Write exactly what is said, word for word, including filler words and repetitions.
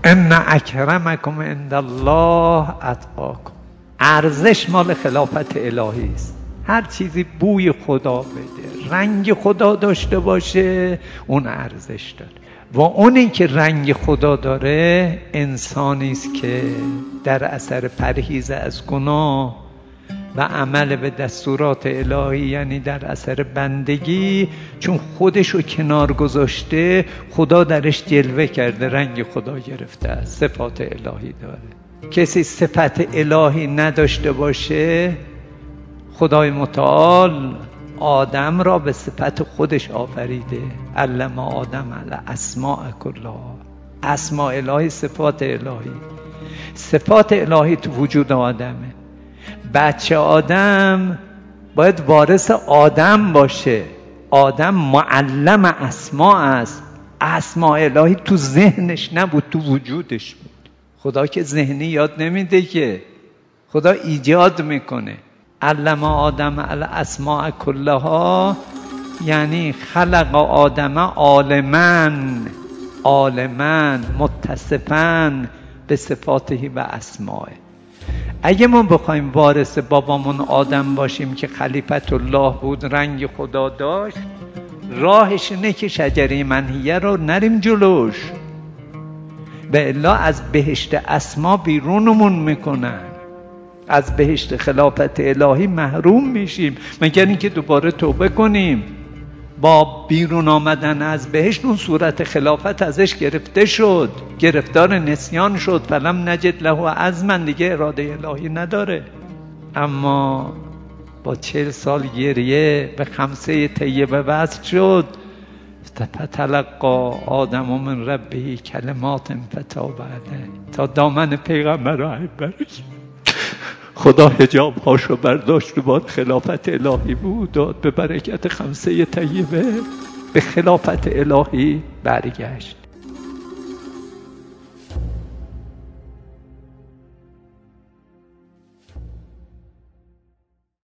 ان اکرمکم عند الله اتقاکم. ارزش مال خلافت الهی است. هر چیزی بوی خدا بده، رنگ خدا داشته باشه، اون ارزش داره. و اونی که رنگ خدا داره انسانی است که در اثر پرهیز از گناه و عمل به دستورات الهی، یعنی در اثر بندگی، چون خودشو کنار گذاشته خدا درش جلوه کرده، رنگ خدا گرفته است، صفات الهی داره. کسی صفت الهی نداشته باشه، خدای متعال آدم را به صفت خودش آفریده. علم آدم الاسماء کلها. اسماء الهی صفات الهی. صفات الهی تو وجود آدمه. بچه آدم باید وارث آدم باشه. آدم معلم اسماء است. اسماء الهی تو ذهنش نبود، تو وجودش بود. خدا که ذهنی یاد نمیده که، خدا ایجاد میکنه. علم آدم الاسماء کلها یعنی خلق آدم عالما عالما متصفا به صفاته و اسمائه. اگه ما بخوایم وارث بابامون آدم باشیم که خلیفت الله بود، رنگ خدا داشت، راهش اینه که شجره منهیه رو نریم جلوش، به الا از بهشت اسما بیرونمون میکنن، از بهشت خلافت الهی محروم میشیم، مگر اینکه دوباره توبه کنیم. با بیرون آمدن از بهشت اون صورت خلافت ازش گرفته شد، گرفتار نسیان شد. فلم نجد له عزما، دیگه اراده الهی نداره. اما با چهل سال گریه به خمسه طیبه وصل شد. فتلقی آدم من ربه کلمات فتاب علیه، تا دامن پیغمبر را برش خدا حجاب هاشو برداشت و باد خلافت الهی بود، داد به برکت خمسه طیبه به خلافت الهی برگشت.